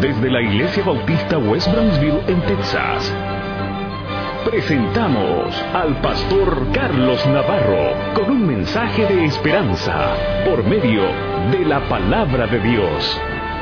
Desde la Iglesia Bautista West Brownsville en Texas, presentamos al pastor Carlos Navarro con un mensaje de esperanza por medio de la palabra de Dios.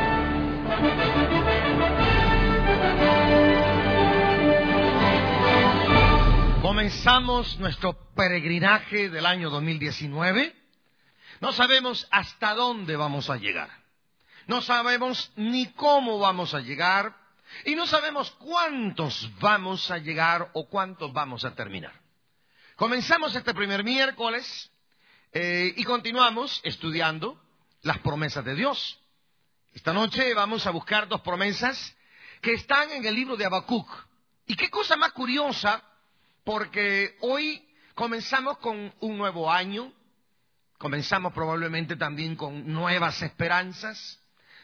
Comenzamos nuestro peregrinaje del año 2019. No sabemos hasta dónde vamos a llegar. No sabemos ni cómo vamos a llegar. Y no sabemos cuántos vamos a llegar o cuántos vamos a terminar. Comenzamos este primer miércoles y continuamos estudiando las promesas de Dios. Esta noche vamos a buscar dos promesas que están en el libro de Habacuc. Y qué cosa más curiosa, porque hoy comenzamos con un nuevo año, comenzamos probablemente también con nuevas esperanzas,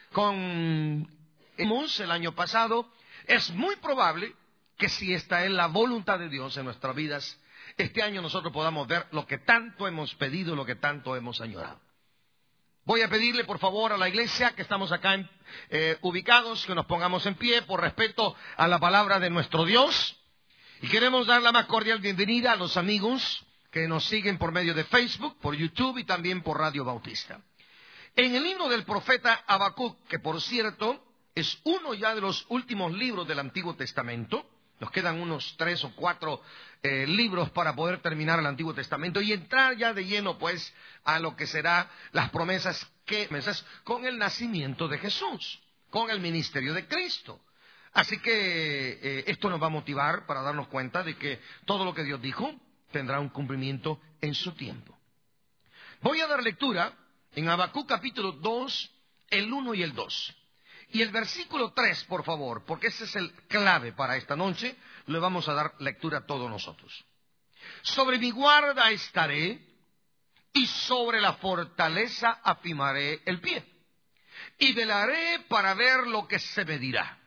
el año pasado. Es muy probable que si esta es la voluntad de Dios en nuestras vidas, este año nosotros podamos ver lo que tanto hemos pedido, lo que tanto hemos añorado. Voy a pedirle por favor a la iglesia que estamos acá ubicados, que nos pongamos en pie por respeto a la palabra de nuestro Dios. Y queremos dar la más cordial bienvenida a los amigos que nos siguen por medio de Facebook, por YouTube y también por Radio Bautista. En el libro del profeta Habacuc, que por cierto es uno ya de los últimos libros del Antiguo Testamento, nos quedan unos 3 o 4 libros para poder terminar el Antiguo Testamento y entrar ya de lleno pues a lo que será las promesas con el nacimiento de Jesús, con el ministerio de Cristo. Así que esto nos va a motivar para darnos cuenta de que todo lo que Dios dijo tendrá un cumplimiento en su tiempo. Voy a dar lectura en Habacuc capítulo 2, el 1 y el 2. Y el versículo 3, por favor, porque ese es el clave para esta noche, le vamos a dar lectura a todos nosotros. Sobre mi guarda estaré, y sobre la fortaleza afirmaré el pie, y velaré para ver lo que se me dirá,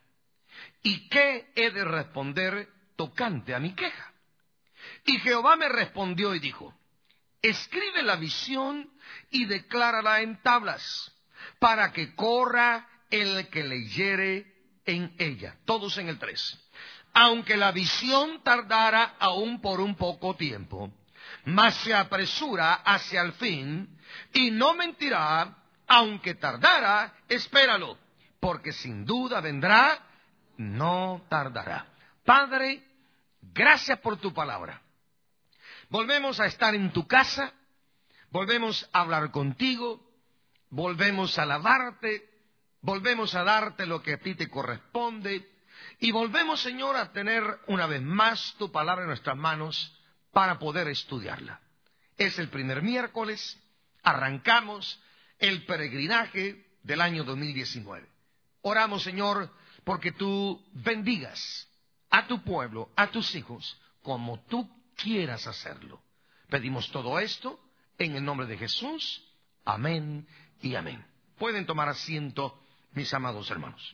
y qué he de responder tocante a mi queja. Y Jehová me respondió y dijo: escribe la visión y declárala en tablas, para que corra el que leyere en ella. Todos en el 3. Aunque la visión tardara aún por un poco tiempo, mas se apresura hacia el fin, y no mentirá, aunque tardara, espéralo, porque sin duda vendrá, no tardará. Padre, gracias por tu palabra. Volvemos a estar en tu casa, volvemos a hablar contigo, volvemos a alabarte, volvemos a darte lo que a ti te corresponde y volvemos, Señor, a tener una vez más tu palabra en nuestras manos para poder estudiarla. Es el primer miércoles, arrancamos el peregrinaje del año 2019. Oramos, Señor, porque tú bendigas a tu pueblo, a tus hijos, como tú quieras hacerlo. Pedimos todo esto en el nombre de Jesús. Amén y amén. Pueden tomar asiento, mis amados hermanos.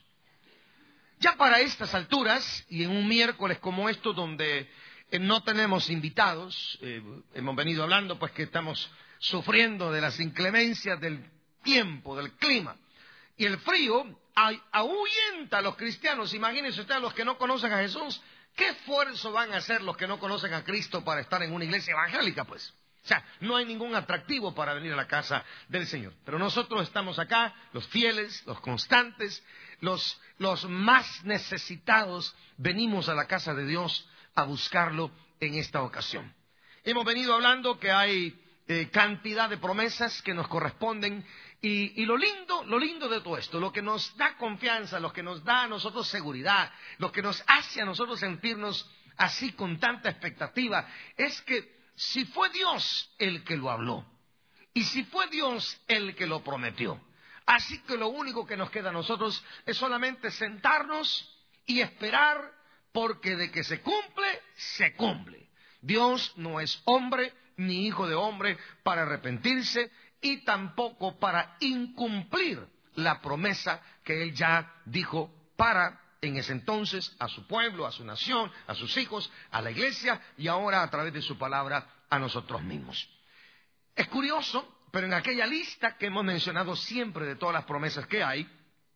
Ya para estas alturas, y en un miércoles como esto, donde no tenemos invitados, hemos venido hablando pues que estamos sufriendo de las inclemencias del tiempo, del clima, y el frío ahuyenta a los cristianos. Imagínense ustedes, los que no conocen a Jesús, ¿qué esfuerzo van a hacer los que no conocen a Cristo para estar en una iglesia evangélica, pues? O sea, no hay ningún atractivo para venir a la casa del Señor. Pero nosotros estamos acá, los fieles, los constantes, los más necesitados, venimos a la casa de Dios a buscarlo en esta ocasión. Hemos venido hablando que hay cantidad de promesas que nos corresponden y lo lindo de todo esto, lo que nos da confianza, lo que nos da a nosotros seguridad, lo que nos hace a nosotros sentirnos así con tanta expectativa, es que si fue Dios el que lo habló y si fue Dios el que lo prometió, así que lo único que nos queda a nosotros es solamente sentarnos y esperar, porque de que se cumple, se cumple. Dios no es hombre ni hijo de hombre para arrepentirse y tampoco para incumplir la promesa que Él ya dijo para en ese entonces a su pueblo, a su nación, a sus hijos, a la iglesia y ahora a través de su palabra a nosotros mismos. Es curioso, pero en aquella lista que hemos mencionado siempre de todas las promesas que hay,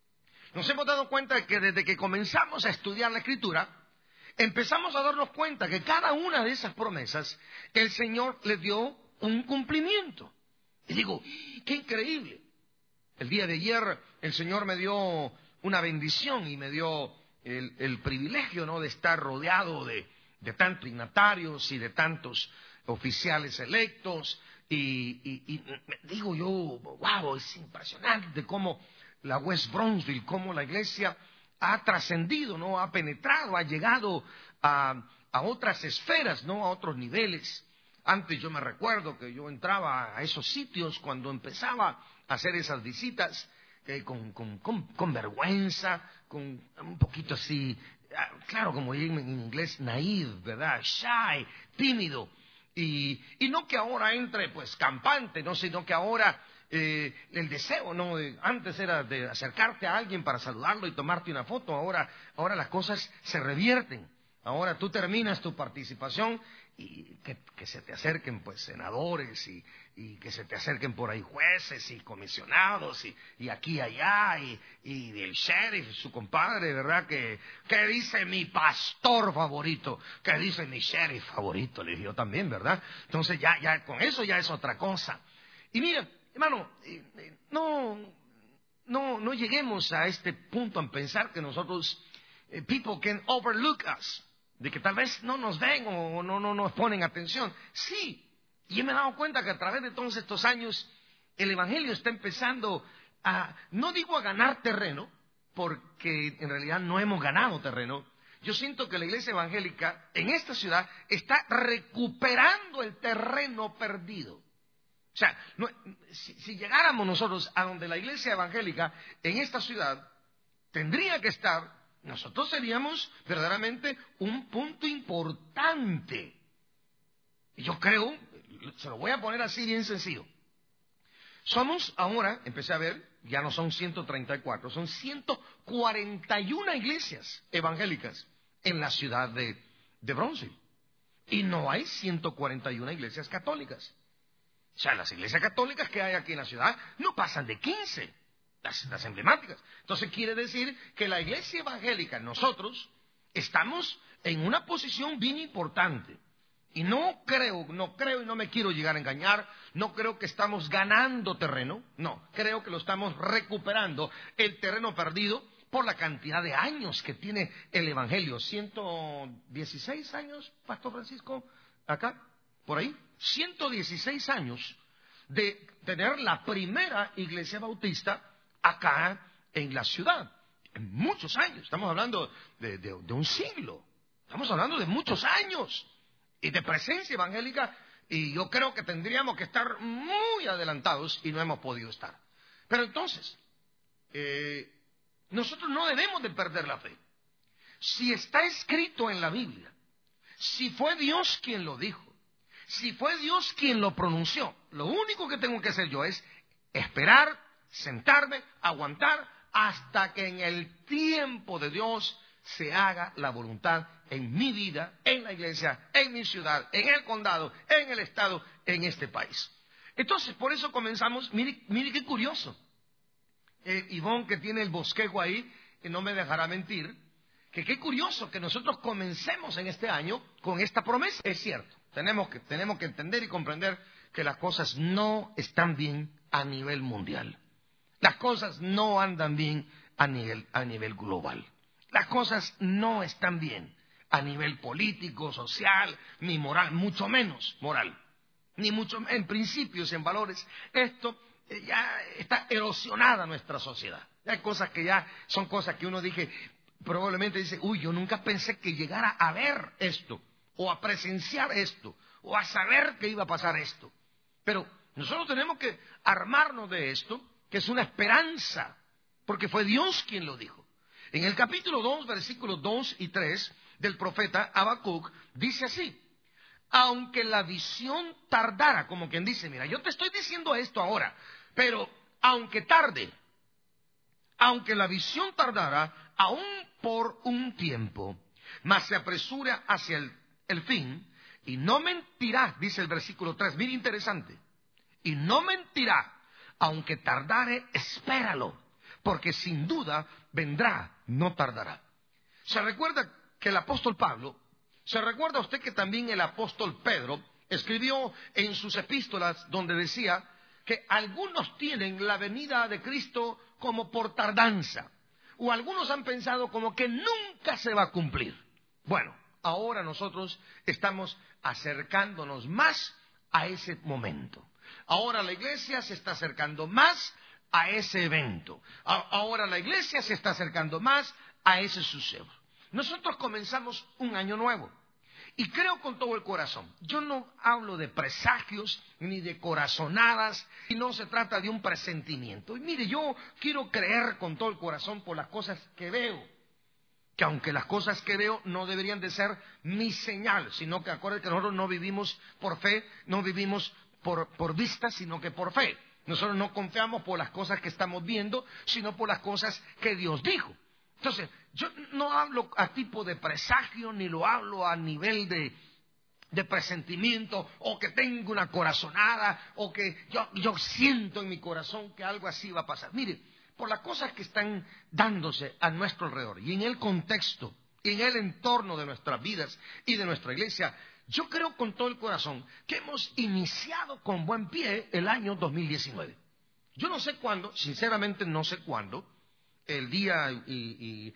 nos hemos dado cuenta de que desde que comenzamos a estudiar la Escritura, empezamos a darnos cuenta que cada una de esas promesas, el Señor le dio un cumplimiento. Y digo, qué increíble. El día de ayer el Señor me dio una bendición y me dio el privilegio, ¿no?, de estar rodeado de tantos dignatarios y de tantos oficiales electos. Y digo yo, wow, es impresionante cómo la West Bronxville, cómo la iglesia ha trascendido, ¿no?, ha penetrado, ha llegado a otras esferas, ¿no?, a otros niveles. Antes yo me recuerdo que yo entraba a esos sitios cuando empezaba a hacer esas visitas con vergüenza, con un poquito así, claro, como en inglés, naive, ¿verdad? Shy, tímido. Y no que ahora entre pues campante, no, sino que ahora el deseo, ¿no? Antes era de acercarte a alguien para saludarlo y tomarte una foto. Ahora las cosas se revierten. Ahora tú terminas tu participación y que se te acerquen pues senadores y que se te acerquen por ahí jueces y comisionados y aquí y allá y el sheriff, su compadre, ¿verdad? Que dice mi pastor favorito, que dice mi sheriff favorito, le dije yo también, ¿verdad? Entonces ya con eso ya es otra cosa. Y mira, hermano, no lleguemos a este punto en pensar que nosotros, people can overlook us, de que tal vez no nos ven o no nos ponen atención. Sí, y yo me he dado cuenta que a través de todos estos años el Evangelio está empezando no digo a ganar terreno, porque en realidad no hemos ganado terreno. Yo siento que la iglesia evangélica en esta ciudad está recuperando el terreno perdido. O sea, si llegáramos nosotros a donde la iglesia evangélica en esta ciudad tendría que estar, nosotros seríamos verdaderamente un punto importante. Y yo creo, se lo voy a poner así bien sencillo. Somos ahora, empecé a ver, ya no son 134, son 141 iglesias evangélicas en la ciudad de Bronxville. Y no hay 141 iglesias católicas. O sea, las iglesias católicas que hay aquí en la ciudad no pasan de 15. Las emblemáticas. Entonces quiere decir que la iglesia evangélica, nosotros, estamos en una posición bien importante. Y no creo y no me quiero llegar a engañar, no creo que estamos ganando terreno, no, creo que lo estamos recuperando, el terreno perdido por la cantidad de años que tiene el evangelio. 116 años, Pastor Francisco, acá, por ahí, 116 años de tener la primera iglesia bautista acá en la ciudad, en muchos años. Estamos hablando de un siglo, estamos hablando de muchos años y de presencia evangélica, y yo creo que tendríamos que estar muy adelantados y no hemos podido estar. Pero entonces, nosotros no debemos de perder la fe. Si está escrito en la Biblia, si fue Dios quien lo dijo, si fue Dios quien lo pronunció, lo único que tengo que hacer yo es esperar, sentarme, aguantar, hasta que en el tiempo de Dios se haga la voluntad en mi vida, en la iglesia, en mi ciudad, en el condado, en el estado, en este país. Entonces, por eso comenzamos. Mire qué curioso. Ivonne, que tiene el bosquejo ahí, que no me dejará mentir, que qué curioso que nosotros comencemos en este año con esta promesa. Es cierto, tenemos que entender y comprender que las cosas no están bien a nivel mundial. Las cosas no andan bien a nivel global. Las cosas no están bien a nivel político, social, ni moral, mucho menos moral, ni mucho en principios, en valores. Esto ya está erosionada nuestra sociedad. Hay cosas que ya son cosas que uno probablemente dice, uy, yo nunca pensé que llegara a ver esto, o a presenciar esto, o a saber que iba a pasar esto. Pero nosotros tenemos que armarnos de esto, que es una esperanza, porque fue Dios quien lo dijo. En el capítulo 2, versículos 2 y 3 del profeta Habacuc, dice así: aunque la visión tardara, como quien dice, mira, yo te estoy diciendo esto ahora, pero aunque tarde, aunque la visión tardara, aún por un tiempo, mas se apresura hacia el fin, y no mentirá, dice el versículo 3, mira interesante, y no mentirá, aunque tardare, espéralo, porque sin duda vendrá, no tardará. ¿Se recuerda que el apóstol Pablo, se recuerda usted que también el apóstol Pedro escribió en sus epístolas donde decía que algunos tienen la venida de Cristo como por tardanza, o algunos han pensado como que nunca se va a cumplir? Bueno, ahora nosotros estamos acercándonos más a ese momento. Ahora la iglesia se está acercando más a ese evento. Ahora la iglesia se está acercando más a ese suceso. Nosotros comenzamos un año nuevo. Y creo con todo el corazón. Yo no hablo de presagios ni de corazonadas, y no se trata de un presentimiento. Y mire, yo quiero creer con todo el corazón por las cosas que veo. Que aunque las cosas que veo no deberían de ser mi señal, sino que acuérdense que nosotros no vivimos por fe, no vivimos por vista, sino que por fe. Nosotros no confiamos por las cosas que estamos viendo, sino por las cosas que Dios dijo. Entonces, yo no hablo a tipo de presagio, ni lo hablo a nivel de presentimiento, o que tengo una corazonada, o que yo siento en mi corazón que algo así va a pasar. Mire, por las cosas que están dándose a nuestro alrededor, y en el contexto, y en el entorno de nuestras vidas y de nuestra iglesia, yo creo con todo el corazón que hemos iniciado con buen pie el año 2019. Yo no sé cuándo, sinceramente no sé cuándo, el día y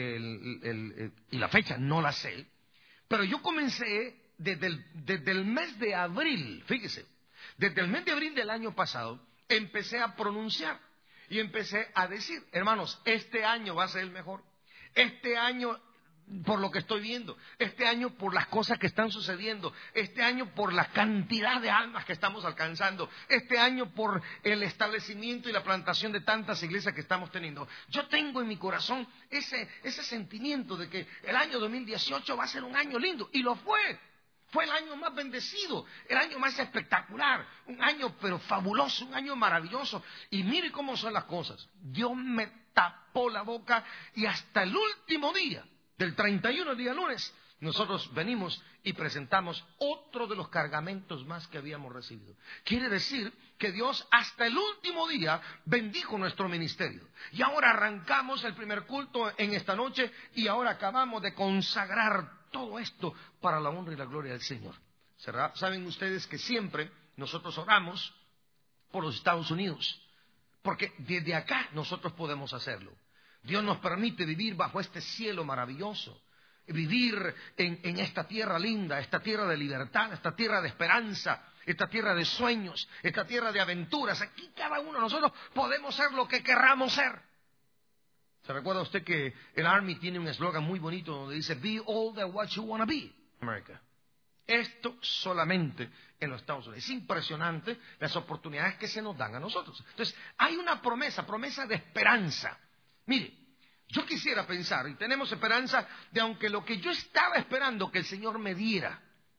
la fecha no la sé, pero yo comencé desde el mes de abril, fíjese, desde el mes de abril del año pasado, empecé a pronunciar y empecé a decir, hermanos, este año va a ser el mejor, este año por lo que estoy viendo, este año por las cosas que están sucediendo, este año por la cantidad de almas que estamos alcanzando, este año por el establecimiento y la plantación de tantas iglesias que estamos teniendo. Yo tengo en mi corazón ese sentimiento de que el año 2018 va a ser un año lindo, y lo fue. Fue el año más bendecido, el año más espectacular, un año pero fabuloso, un año maravilloso. Y mire cómo son las cosas. Dios me tapó la boca y hasta el último día, del 31 día lunes, nosotros venimos y presentamos otro de los cargamentos más que habíamos recibido. Quiere decir que Dios hasta el último día bendijo nuestro ministerio. Y ahora arrancamos el primer culto en esta noche y ahora acabamos de consagrar todo esto para la honra y la gloria del Señor. Saben ustedes que siempre nosotros oramos por los Estados Unidos, porque desde acá nosotros podemos hacerlo. Dios nos permite vivir bajo este cielo maravilloso, vivir en esta tierra linda, esta tierra de libertad, esta tierra de esperanza, esta tierra de sueños, esta tierra de aventuras. Aquí cada uno de nosotros podemos ser lo que querramos ser. ¿Se recuerda usted que el Army tiene un eslogan muy bonito donde dice "Be all that what you want to be, America"? Esto solamente en los Estados Unidos. Es impresionante las oportunidades que se nos dan a nosotros. Entonces, hay una promesa de esperanza. Mire, yo quisiera pensar, y tenemos esperanza, de aunque lo que yo estaba esperando que el Señor me diera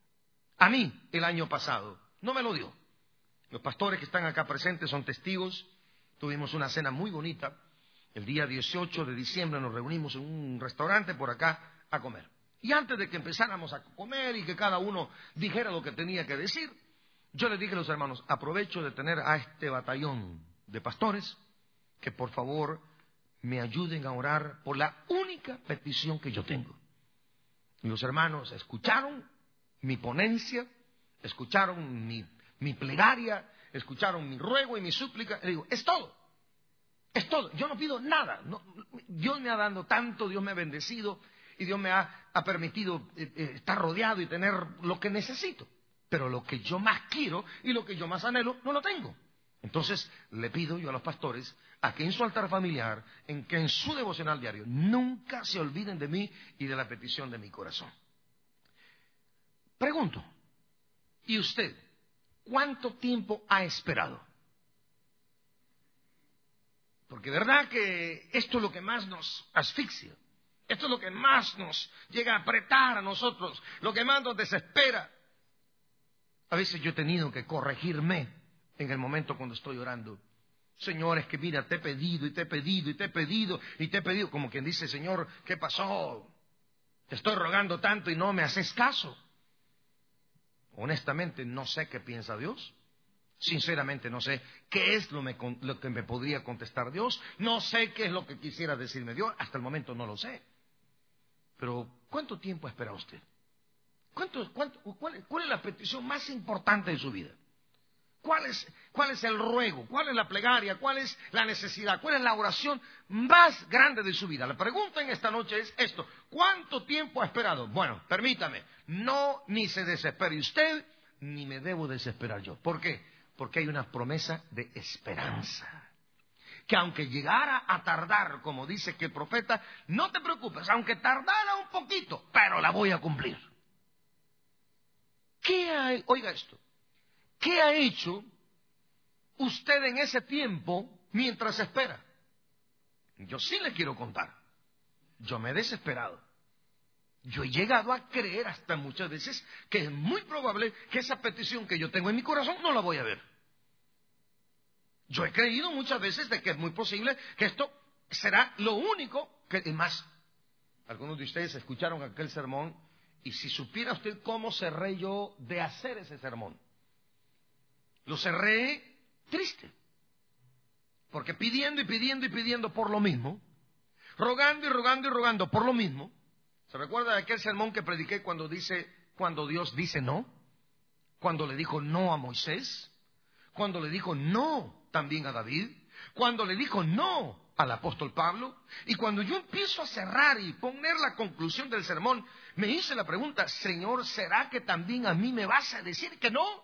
a mí el año pasado, no me lo dio. Los pastores que están acá presentes son testigos. Tuvimos una cena muy bonita. El día 18 de diciembre nos reunimos en un restaurante por acá a comer. Y antes de que empezáramos a comer y que cada uno dijera lo que tenía que decir, yo les dije a los hermanos, aprovecho de tener a este batallón de pastores que por favor me ayuden a orar por la única petición que yo tengo. Y los hermanos escucharon mi ponencia, escucharon mi plegaria, escucharon mi ruego y mi súplica. Le digo, es todo. Es todo. Yo no pido nada. No, Dios me ha dado tanto, Dios me ha bendecido y Dios me ha permitido estar rodeado y tener lo que necesito. Pero lo que yo más quiero y lo que yo más anhelo, no lo tengo. Entonces le pido yo a los pastores a que en su altar familiar, que en su devocional diario, nunca se olviden de mí y de la petición de mi corazón. Pregunto, ¿y usted cuánto tiempo ha esperado? Porque verdad que esto es lo que más nos asfixia, esto es lo que más nos llega a apretar a nosotros, lo que más nos desespera. A veces yo he tenido que corregirme en el momento cuando estoy orando. Señor, es que mira, te he pedido y te he pedido y te he pedido y te he pedido, como quien dice, Señor, ¿qué pasó? Te estoy rogando tanto y no me haces caso. Honestamente no sé qué piensa Dios. Sinceramente no sé qué es lo que me podría contestar Dios. No sé qué es lo que quisiera decirme Dios. Hasta el momento no lo sé. Pero ¿cuánto tiempo espera usted? ¿Cuál es la petición más importante de su vida? ¿Cuál es el ruego? ¿Cuál es la plegaria? ¿Cuál es la necesidad? ¿Cuál es la oración más grande de su vida? La pregunta en esta noche es esto. ¿Cuánto tiempo ha esperado? Bueno, permítame. No, ni se desespere usted, ni me debo desesperar yo. ¿Por qué? Porque hay una promesa de esperanza. Que aunque llegara a tardar, como dice que el profeta, no te preocupes, aunque tardara un poquito, pero la voy a cumplir. Oiga esto. ¿Qué ha hecho usted en ese tiempo mientras espera? Yo sí le quiero contar. Yo me he desesperado. Yo he llegado a creer hasta muchas veces que es muy probable que esa petición que yo tengo en mi corazón no la voy a ver. Yo he creído muchas veces de que es muy posible que esto será lo único que... Es más, algunos de ustedes escucharon aquel sermón y si supiera usted cómo cerré yo de hacer ese sermón. Lo cerré triste. Porque pidiendo y pidiendo y pidiendo por lo mismo, rogando y rogando y rogando por lo mismo. ¿Se recuerda de aquel sermón que prediqué cuando Dios dice no? Cuando le dijo no a Moisés, cuando le dijo no también a David, cuando le dijo no al apóstol Pablo, y cuando yo empiezo a cerrar y poner la conclusión del sermón, me hice la pregunta, Señor, ¿será que también a mí me vas a decir que no?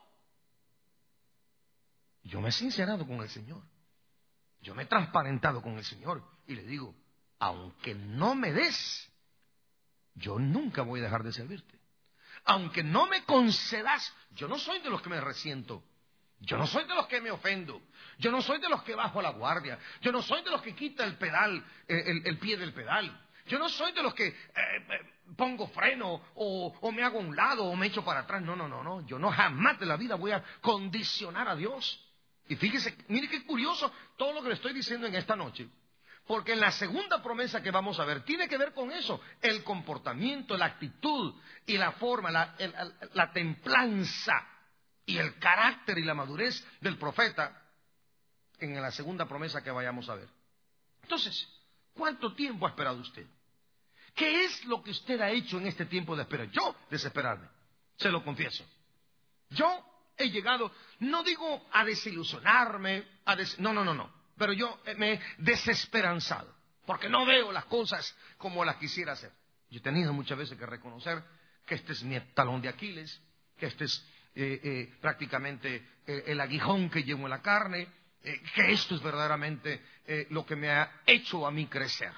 Yo me he sincerado con el Señor. Yo me he transparentado con el Señor. Y le digo, aunque no me des, yo nunca voy a dejar de servirte. Aunque no me concedas, yo no soy de los que me resiento. Yo no soy de los que me ofendo. Yo no soy de los que bajo la guardia. Yo no soy de los que quita el pedal, el pie del pedal. Yo no soy de los que pongo freno o me hago a un lado o me echo para atrás. No. Yo no jamás de la vida voy a condicionar a Dios. Y fíjese, mire qué curioso todo lo que le estoy diciendo en esta noche. Porque en la segunda promesa que vamos a ver, tiene que ver con eso. El comportamiento, la actitud y la forma, la templanza y el carácter y la madurez del profeta en la segunda promesa que vayamos a ver. Entonces, ¿cuánto tiempo ha esperado usted? ¿Qué es lo que usted ha hecho en este tiempo de espera? Yo, desesperarme, se lo confieso. Yo he llegado, no digo a desilusionarme, no. Pero yo me he desesperanzado, porque no veo las cosas como las quisiera hacer. Yo he tenido muchas veces que reconocer que este es mi talón de Aquiles, que este es prácticamente el aguijón que llevo en la carne, que esto es verdaderamente lo que me ha hecho a mí crecer.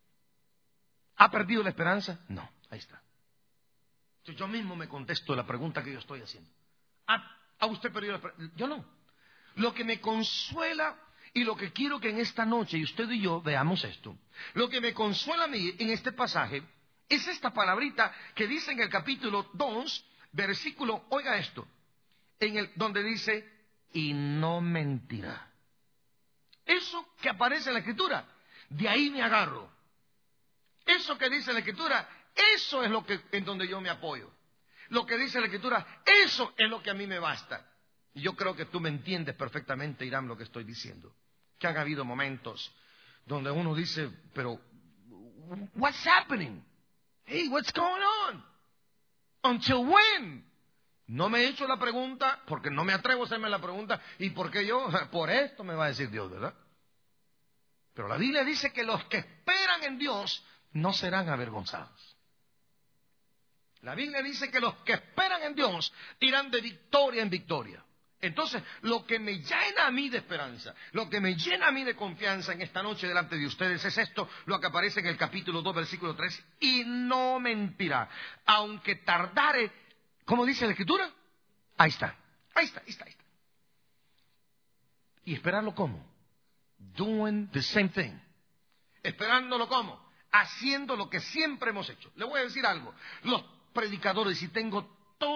¿Ha perdido la esperanza? No, ahí está. Yo mismo me contesto la pregunta que yo estoy haciendo. ¿Ha usted perdido la esperanza? Yo no. Lo que me consuela y lo que quiero que en esta noche, y usted y yo veamos esto, lo que me consuela a mí en este pasaje es esta palabrita que dice en el capítulo 2, versículo, oiga esto, donde dice, y no mentirá. Eso que aparece en la Escritura, de ahí me agarro. Eso que dice la Escritura, eso es en donde yo me apoyo. Lo que dice la Escritura, eso es lo que a mí me basta. Y yo creo que tú me entiendes perfectamente, Irán, lo que estoy diciendo. Que han habido momentos donde uno dice, pero, what's happening? Hey, what's going on? Until when? No me he hecho la pregunta, porque no me atrevo a hacerme la pregunta, ¿y por qué yo? Por esto me va a decir Dios, ¿verdad? Pero la Biblia dice que los que esperan en Dios no serán avergonzados. La Biblia dice que los que esperan en Dios irán de victoria en victoria. Entonces, lo que me llena a mí de esperanza, lo que me llena a mí de confianza en esta noche delante de ustedes es esto, lo que aparece en el capítulo 2, versículo 3, y no mentirá, aunque tardare, ¿cómo dice la Escritura? Ahí está. ¿Y esperarlo cómo? Doing the same thing. ¿Esperándolo cómo? Haciendo lo que siempre hemos hecho. Le voy a decir algo. Los predicadores, y tengo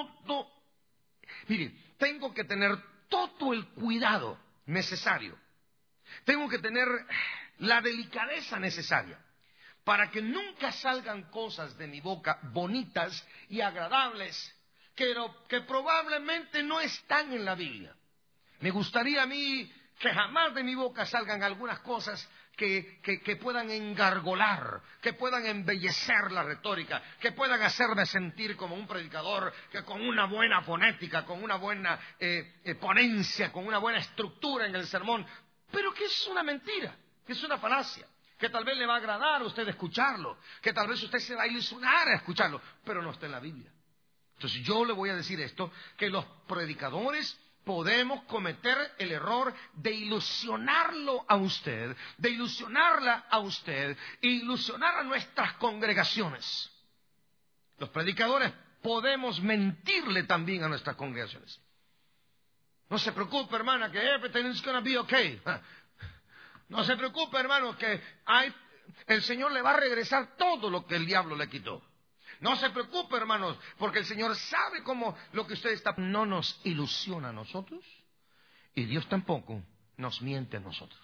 que tener todo el cuidado necesario. Tengo que tener la delicadeza necesaria para que nunca salgan cosas de mi boca bonitas y agradables que probablemente no están en la Biblia. Me gustaría a mí que jamás de mi boca salgan algunas cosas que puedan engargolar, que puedan embellecer la retórica, que puedan hacerme sentir como un predicador, que con una buena fonética, con una buena ponencia, con una buena estructura en el sermón, pero que es una mentira, que es una falacia, que tal vez le va a agradar a usted escucharlo, que tal vez usted se va a ilusionar a escucharlo, pero no está en la Biblia. Entonces yo le voy a decir esto, que los predicadores podemos cometer el error de ilusionarlo a usted, de ilusionarla a usted, e ilusionar a nuestras congregaciones. Los predicadores podemos mentirle también a nuestras congregaciones. No se preocupe, hermana, que everything's gonna be okay. No se preocupe, hermano, que el Señor le va a regresar todo lo que el diablo le quitó. No se preocupe, hermanos, porque el Señor sabe cómo lo que usted está... No nos ilusiona a nosotros y Dios tampoco nos miente a nosotros.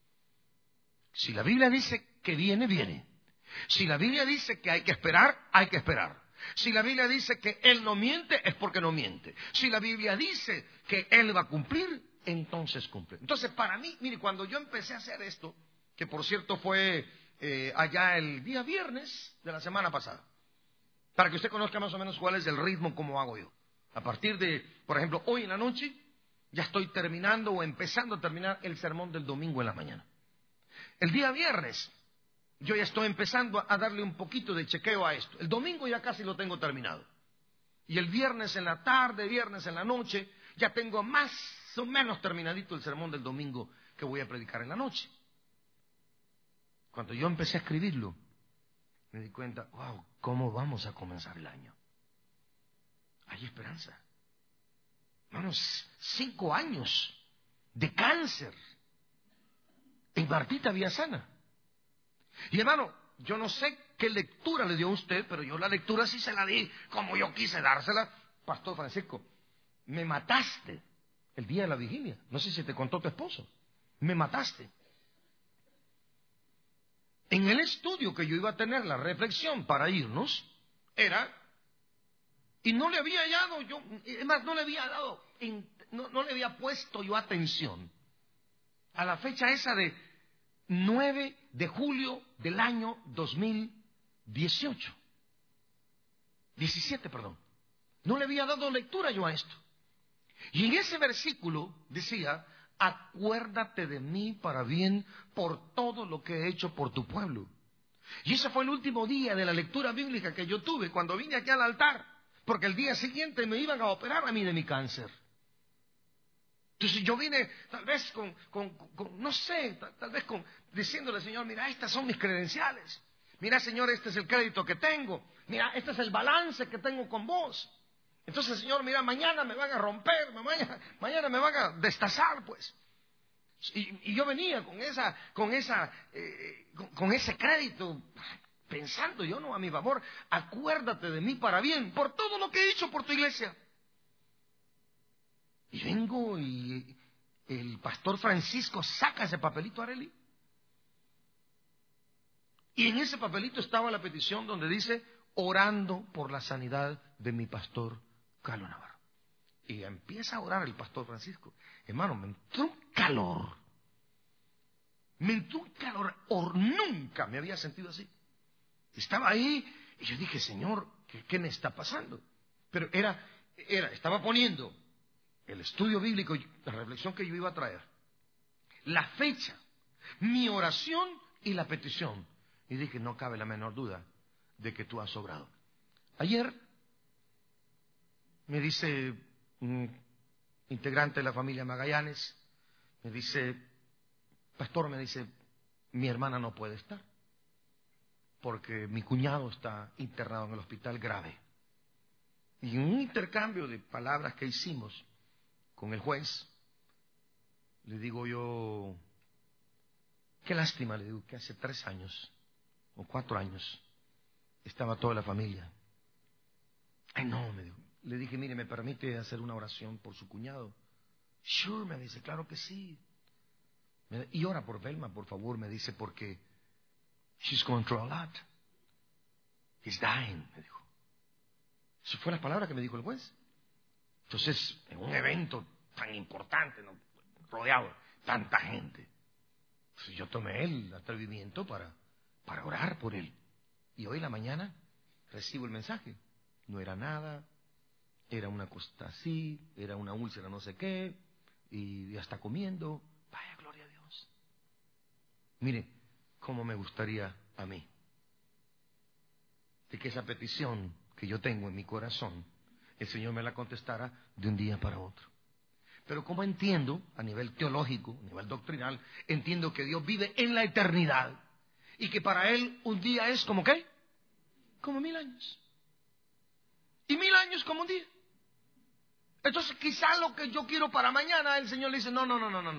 Si la Biblia dice que viene, viene. Si la Biblia dice que hay que esperar, hay que esperar. Si la Biblia dice que Él no miente, es porque no miente. Si la Biblia dice que Él va a cumplir, entonces cumple. Entonces, para mí, mire, cuando yo empecé a hacer esto, que por cierto fue allá el día viernes de la semana pasada, para que usted conozca más o menos cuál es el ritmo, cómo hago yo. A partir de, por ejemplo, hoy en la noche, ya estoy terminando o empezando a terminar el sermón del domingo en la mañana. El día viernes, yo ya estoy empezando a darle un poquito de chequeo a esto. El domingo ya casi lo tengo terminado. Y el viernes en la tarde, viernes en la noche, ya tengo más o menos terminadito el sermón del domingo que voy a predicar en la noche. Cuando yo empecé a escribirlo, me di cuenta, wow, ¿cómo vamos a comenzar el año? Hay esperanza. Hermanos, 5 años de cáncer en Martita Villasana. Y hermano, yo no sé qué lectura le dio a usted, pero yo la lectura sí se la di como yo quise dársela. Pastor Francisco, me mataste el día de la vigilia. No sé si te contó tu esposo. Me mataste. En el estudio que yo iba a tener, la reflexión para irnos, era, y no le había hallado yo, es más, no le había dado, no le había puesto yo atención a la fecha esa de 9 de julio del año 2018. 17, perdón. No le había dado lectura yo a esto. Y en ese versículo decía, acuérdate de mí para bien por todo lo que he hecho por tu pueblo. Y ese fue el último día de la lectura bíblica que yo tuve cuando vine aquí al altar, porque el día siguiente me iban a operar a mí de mi cáncer. Entonces yo vine tal vez no sé, tal vez diciéndole al Señor, mira, estas son mis credenciales. Mira, Señor, este es el crédito que tengo. Mira, este es el balance que tengo con vos. Entonces, Señor, mira, mañana me van a romper, mañana me van a destazar, pues. Y yo venía con ese crédito, pensando yo, no, a mi favor, acuérdate de mí para bien, por todo lo que he hecho por tu iglesia. Y vengo y el pastor Francisco saca ese papelito, Arely. Y en ese papelito estaba la petición donde dice, orando por la sanidad de mi pastor Carlos Navarro. Y empieza a orar el pastor Francisco. Hermano, me entró un calor. Nunca me había sentido así. Estaba ahí y yo dije, Señor, ¿qué me está pasando? Pero estaba poniendo el estudio bíblico, la reflexión que yo iba a traer, la fecha, mi oración y la petición. Y dije, no cabe la menor duda de que tú has obrado. Ayer me dice un integrante de la familia Magallanes, me dice, pastor, mi hermana no puede estar, porque mi cuñado está internado en el hospital grave. Y en un intercambio de palabras que hicimos con el juez, le digo yo, qué lástima, le digo, que hace 3 años o 4 años estaba toda la familia. Ay, no, me dijo. Le dije, mire, ¿me permite hacer una oración por su cuñado? Sure, me dice, claro que sí. Y ora por Velma, por favor, me dice, porque she's going through a lot. He's dying, me dijo. Esa fue la palabra que me dijo el juez. Entonces, en un evento tan importante, ¿no? Rodeado de tanta gente. Entonces yo tomé el atrevimiento para orar por él. Y hoy en la mañana recibo el mensaje. No era nada, era una cosa así, era una úlcera no sé qué, y ya está comiendo. Vaya, gloria a Dios. Mire, cómo me gustaría a mí de que esa petición que yo tengo en mi corazón, el Señor me la contestara de un día para otro. Pero como entiendo, a nivel teológico, a nivel doctrinal, entiendo que Dios vive en la eternidad y que para Él un día es como ¿qué? Como 1000 años. Y 1000 años como un día. Entonces quizá lo que yo quiero para mañana, el Señor le dice, no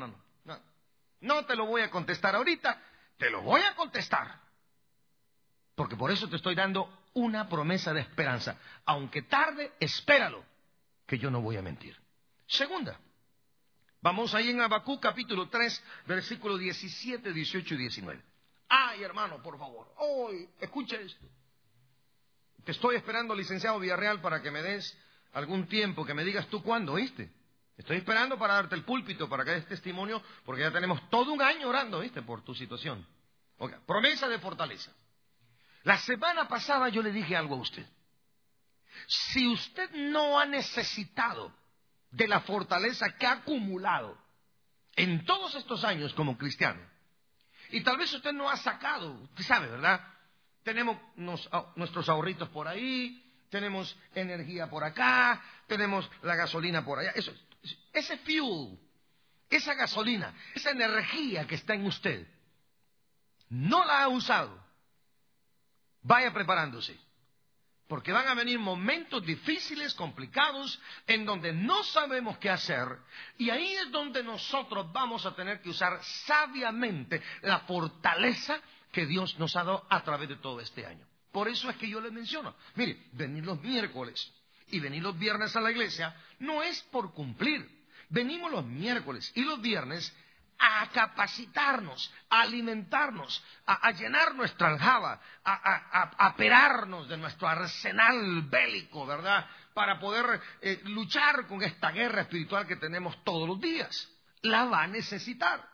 te lo voy a contestar ahorita, te lo voy a contestar. Porque por eso te estoy dando una promesa de esperanza. Aunque tarde, espéralo, que yo no voy a mentir. Segunda, vamos ahí en Habacuc capítulo 3, versículos 17, 18 y 19. Ay, hermano, por favor, hoy escucha esto. Te estoy esperando, licenciado Villarreal, para que me des algún tiempo, que me digas tú cuándo, ¿oíste? Estoy esperando para darte el púlpito, para que des testimonio, porque ya tenemos todo un año orando, ¿oíste? Por tu situación. Okay. Promesa de fortaleza. La semana pasada yo le dije algo a usted. Si usted no ha necesitado de la fortaleza que ha acumulado en todos estos años como cristiano, y tal vez usted no ha sacado, usted sabe, ¿verdad? Tenemos nuestros ahorritos por ahí, tenemos energía por acá, tenemos la gasolina por allá. Ese fuel, esa gasolina, esa energía que está en usted, no la ha usado. Vaya preparándose, porque van a venir momentos difíciles, complicados, en donde no sabemos qué hacer, y ahí es donde nosotros vamos a tener que usar sabiamente la fortaleza que Dios nos ha dado a través de todo este año. Por eso es que yo les menciono, mire, venir los miércoles y venir los viernes a la iglesia no es por cumplir. Venimos los miércoles y los viernes a capacitarnos, a alimentarnos, a llenar nuestra aljaba, a aperarnos de nuestro arsenal bélico, ¿verdad? Para poder luchar con esta guerra espiritual que tenemos todos los días. La va a necesitar.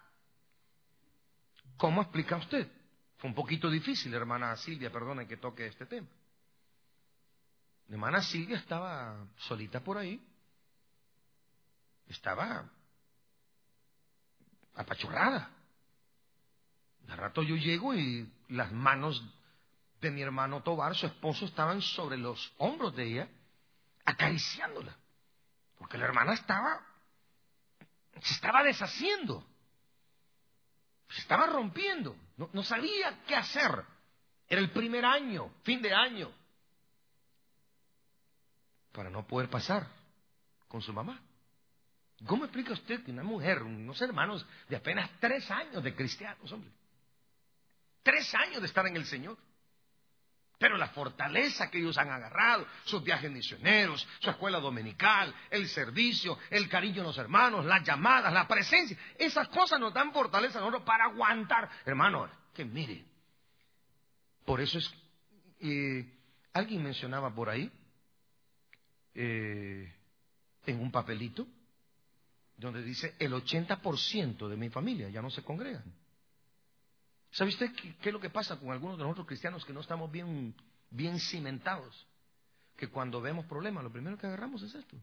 ¿Cómo explica usted? Fue un poquito difícil, hermana Silvia, perdone que toque este tema. La hermana Silvia estaba solita por ahí. Estaba apachurrada. De rato yo llego y las manos de mi hermano Tobar, su esposo, estaban sobre los hombros de ella, acariciándola. Porque la hermana se estaba deshaciendo. Se estaba rompiendo. No sabía qué hacer. Era el primer año, fin de año, para no poder pasar con su mamá. ¿Cómo explica usted que una mujer, unos hermanos de apenas 3 años de cristianos, hombre? 3 años de estar en el Señor. Pero la fortaleza que ellos han agarrado, sus viajes misioneros, su escuela dominical, el servicio, el cariño de los hermanos, las llamadas, la presencia, esas cosas nos dan fortaleza a nosotros para aguantar. Hermano, que mire, por eso es, alguien mencionaba por ahí, en un papelito, donde dice el 80% de mi familia ya no se congregan. ¿Sabe usted qué es lo que pasa con algunos de nosotros cristianos que no estamos bien cimentados? Que cuando vemos problemas, lo primero que agarramos es esto.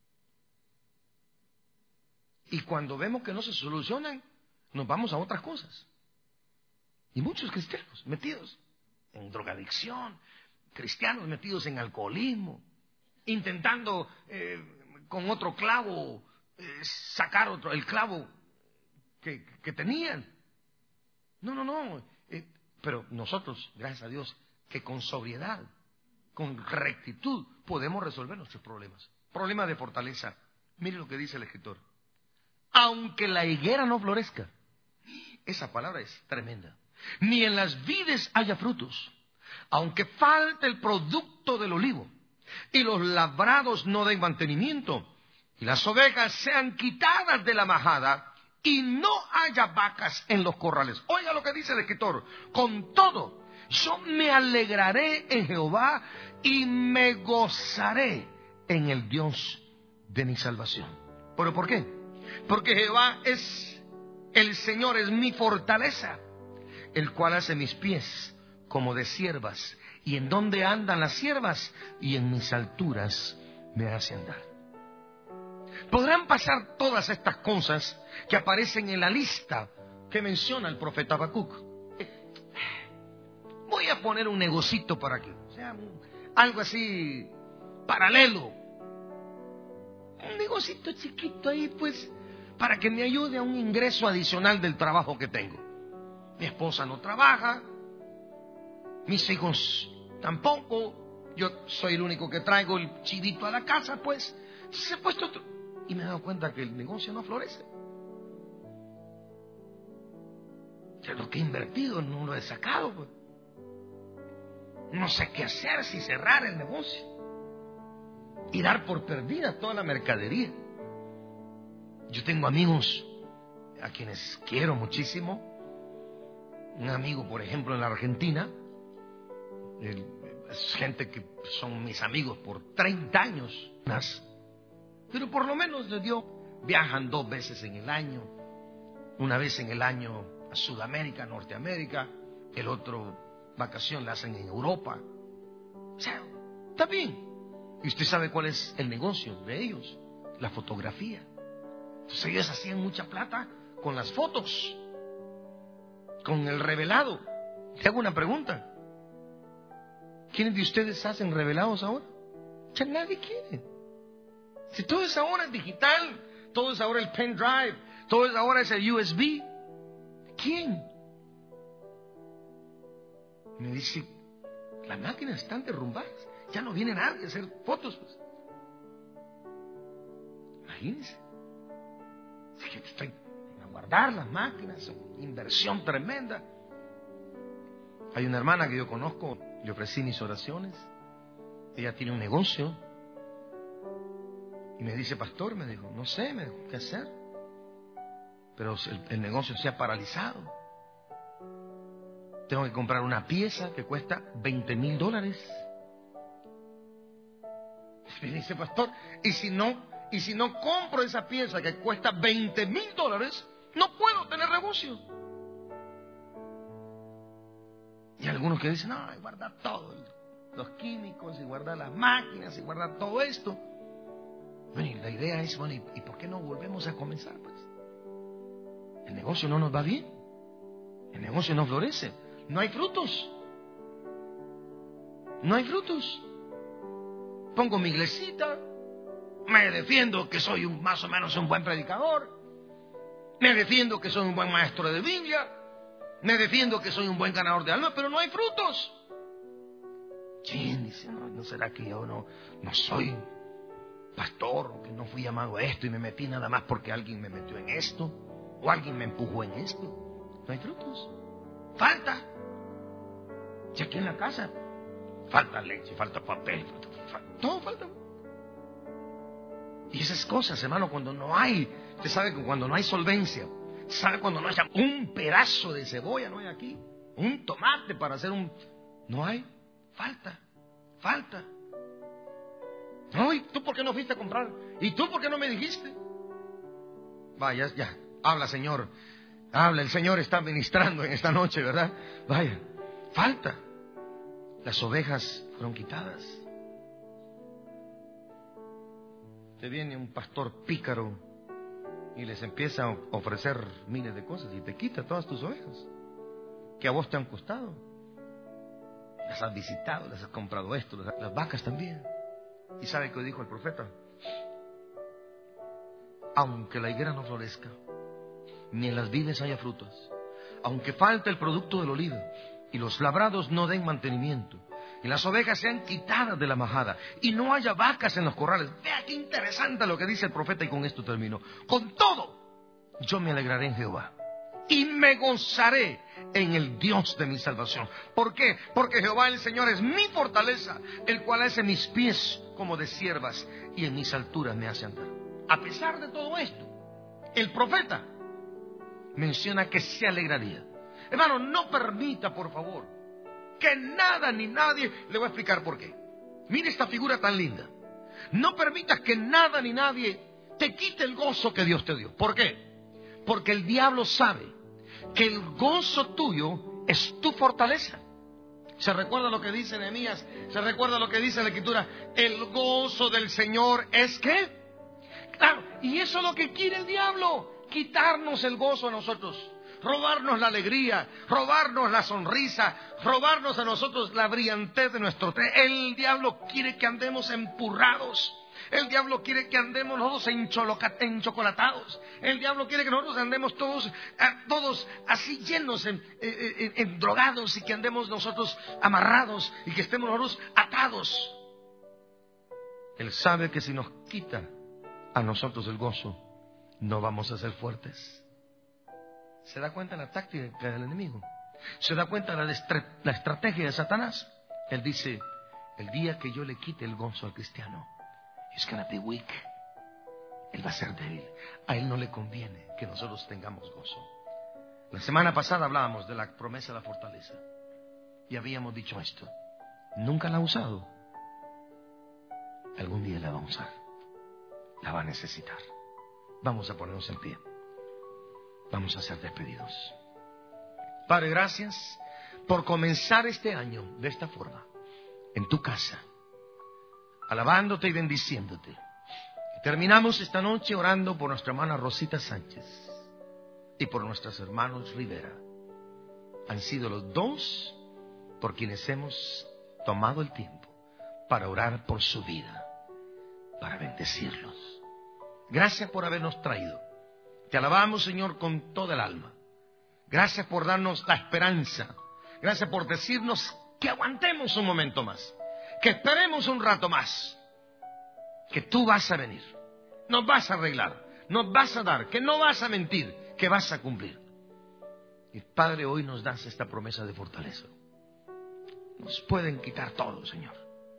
Y cuando vemos que no se solucionan, nos vamos a otras cosas. Y muchos cristianos metidos en drogadicción, cristianos metidos en alcoholismo, intentando con otro clavo sacar el clavo que tenían. No. Pero nosotros, gracias a Dios, que con sobriedad, con rectitud, podemos resolver nuestros problemas. Problema de fortaleza. Mire lo que dice el escritor. Aunque la higuera no florezca, esa palabra es tremenda, ni en las vides haya frutos, aunque falte el producto del olivo, y los labrados no den mantenimiento, y las ovejas sean quitadas de la majada, y no haya vacas en los corrales. Oiga lo que dice el escritor. Con todo, yo me alegraré en Jehová y me gozaré en el Dios de mi salvación. ¿Pero por qué? Porque Jehová el Señor es mi fortaleza, el cual hace mis pies como de ciervas. ¿Y en dónde andan las ciervas? Y en mis alturas me hace andar. Podrán pasar todas estas cosas que aparecen en la lista que menciona el profeta Habacuc. Voy a poner un negocito para que, o sea, algo así paralelo. Un negocito chiquito ahí, pues, para que me ayude a un ingreso adicional del trabajo que tengo. Mi esposa no trabaja, mis hijos tampoco, yo soy el único que traigo el chivito a la casa, pues, se ha puesto otro. Y me he dado cuenta que el negocio no florece. Ya lo que he invertido no lo he sacado, pues. No sé qué hacer, si cerrar el negocio y dar por perdida toda la mercadería. Yo tengo amigos a quienes quiero muchísimo. Un amigo, por ejemplo, en la Argentina, es gente que son mis amigos por 30 años más, pero por lo menos les dio, viajan 2 veces en el año, una vez en el año a Sudamérica, Norteamérica, el otro vacación la hacen en Europa. O sea, está bien. Y usted sabe cuál es el negocio de ellos: la fotografía. Entonces ellos hacían mucha plata con las fotos, con el revelado. Te hago una pregunta: ¿quiénes de ustedes hacen revelados ahora? Ya nadie quiere. Si todo es ahora digital, todo es ahora el pendrive, todo es ahora ese USB. ¿Quién? Me dice, las máquinas están derrumbadas, ya no viene nadie a hacer fotos, pues. Imagínense. Así que estoy a guardar las máquinas, inversión tremenda. Hay una hermana que yo conozco, le ofrecí mis oraciones. Ella tiene un negocio y me dice, pastor, me dijo, no sé, me dijo, ¿qué hacer? Pero el negocio se ha paralizado. Tengo que comprar una pieza que cuesta $20,000. Me dice, pastor, y si no compro esa pieza que cuesta $20,000, no puedo tener negocio. Y algunos que dicen, no, hay que guardar todo, los químicos, y guardar las máquinas, y guardar todo esto. Bueno, y la idea es, bueno, ¿y por qué no volvemos a comenzar, pues? El negocio no nos va bien, el negocio no florece, no hay frutos, no hay frutos. Pongo mi iglesita, me defiendo que soy más o menos un buen predicador, me defiendo que soy un buen maestro de Biblia, me defiendo que soy un buen ganador de almas, pero no hay frutos. ¿Quién dice, no será que yo no soy pastor, o que no fui llamado a esto y me metí nada más porque alguien me metió en esto, o alguien me empujó en esto? No hay frutos, falta. Y aquí en la casa falta leche, falta papel, todo falta. Y esas cosas, hermano, cuando no hay, usted sabe que cuando no hay solvencia, sabe cuando no hay un pedazo de cebolla, no hay aquí, un tomate para hacer no hay, falta. No, ¿y tú por qué no fuiste a comprar? ¿Y tú por qué no me dijiste? Vaya, ya, habla, Señor, habla, el Señor está ministrando en esta noche, ¿verdad? Vaya, falta. Las ovejas fueron quitadas. Te viene un pastor pícaro y les empieza a ofrecer miles de cosas y te quita todas tus ovejas que a vos te han costado. Las has visitado, las has comprado esto, las vacas también. ¿Y sabe qué dijo el profeta? Aunque la higuera no florezca, ni en las vides haya frutos, aunque falte el producto del olivo y los labrados no den mantenimiento, y las ovejas sean quitadas de la majada y no haya vacas en los corrales. Vea qué interesante lo que dice el profeta, y con esto termino. Con todo, yo me alegraré en Jehová y me gozaré en el Dios de mi salvación. ¿Por qué? Porque Jehová el Señor es mi fortaleza, el cual hace mis pies como de ciervas y en mis alturas me hace andar. A pesar de todo esto, el profeta menciona que se alegraría. Hermano, no permita, por favor, que nada ni nadie, le voy a explicar por qué. Mire esta figura tan linda. No permitas que nada ni nadie te quite el gozo que Dios te dio. ¿Por qué? Porque el diablo sabe que el gozo tuyo es tu fortaleza. ¿Se recuerda lo que dice Nehemías? ¿Se recuerda lo que dice la Escritura? El gozo del Señor es ¿qué? Claro, y eso es lo que quiere el diablo, quitarnos el gozo a nosotros, robarnos la alegría, robarnos la sonrisa, robarnos a nosotros la brillantez de nuestro ser. El diablo quiere que andemos empurrados. El diablo quiere que andemos nosotros enchocolatados. El diablo quiere que nosotros andemos todos así llenos, en drogados, y que andemos nosotros amarrados y que estemos nosotros atados. Él sabe que si nos quita a nosotros el gozo, no vamos a ser fuertes. ¿Se da cuenta la táctica del enemigo? ¿Se da cuenta la estrategia de Satanás? Él dice, el día que yo le quite el gozo al cristiano, he's gonna be weak. Él va a ser débil. A él no le conviene que nosotros tengamos gozo. La semana pasada hablábamos de la promesa de la fortaleza. Y habíamos dicho esto. Nunca la ha usado. Algún día la va a usar. La va a necesitar. Vamos a ponernos en pie. Vamos a ser despedidos. Padre, gracias por comenzar este año de esta forma. En tu casa. Alabándote y bendiciéndote. Terminamos esta noche orando por nuestra hermana Rosita Sánchez y por nuestros hermanos Rivera. Han sido los dos por quienes hemos tomado el tiempo para orar por su vida, para bendecirlos. Gracias por habernos traído. Te alabamos, Señor, con toda el alma. Gracias por darnos la esperanza. Gracias por decirnos que aguantemos un momento más, que esperemos un rato más, que tú vas a venir, nos vas a arreglar, nos vas a dar, que no vas a mentir, que vas a cumplir. Y Padre, hoy nos das esta promesa de fortaleza. Nos pueden quitar todo, Señor.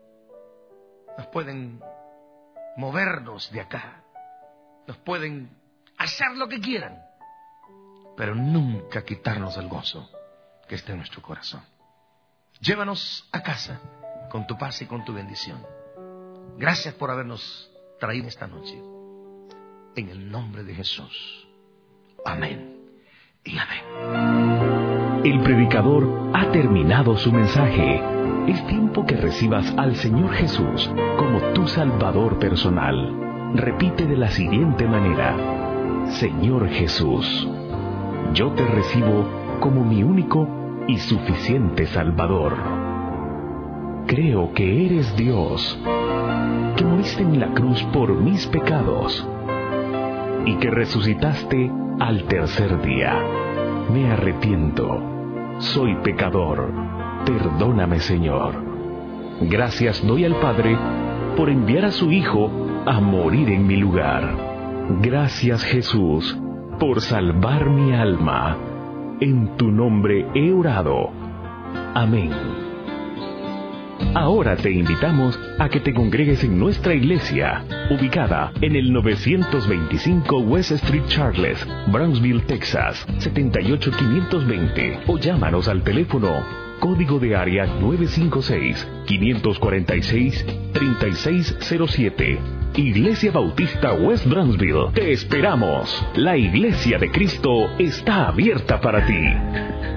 Nos pueden movernos de acá, nos pueden hacer lo que quieran, pero nunca quitarnos el gozo que está en nuestro corazón. Llévanos a casa con tu paz y con tu bendición. Gracias por habernos traído esta noche. En el nombre de Jesús. Amén y amén. El predicador ha terminado su mensaje. Es tiempo que recibas al Señor Jesús como tu Salvador personal. Repite de la siguiente manera: Señor Jesús, yo te recibo como mi único y suficiente Salvador. Creo que eres Dios, que moriste en la cruz por mis pecados y que resucitaste al tercer día. Me arrepiento, soy pecador, perdóname, Señor. Gracias doy al Padre por enviar a su Hijo a morir en mi lugar. Gracias, Jesús, por salvar mi alma. En tu nombre he orado. Amén. Ahora te invitamos a que te congregues en nuestra iglesia, ubicada en el 925 West Street Charles, Brownsville, Texas, 78520, o llámanos al teléfono código de área 956-546-3607. Iglesia Bautista West Brownsville. Te esperamos. La Iglesia de Cristo está abierta para ti.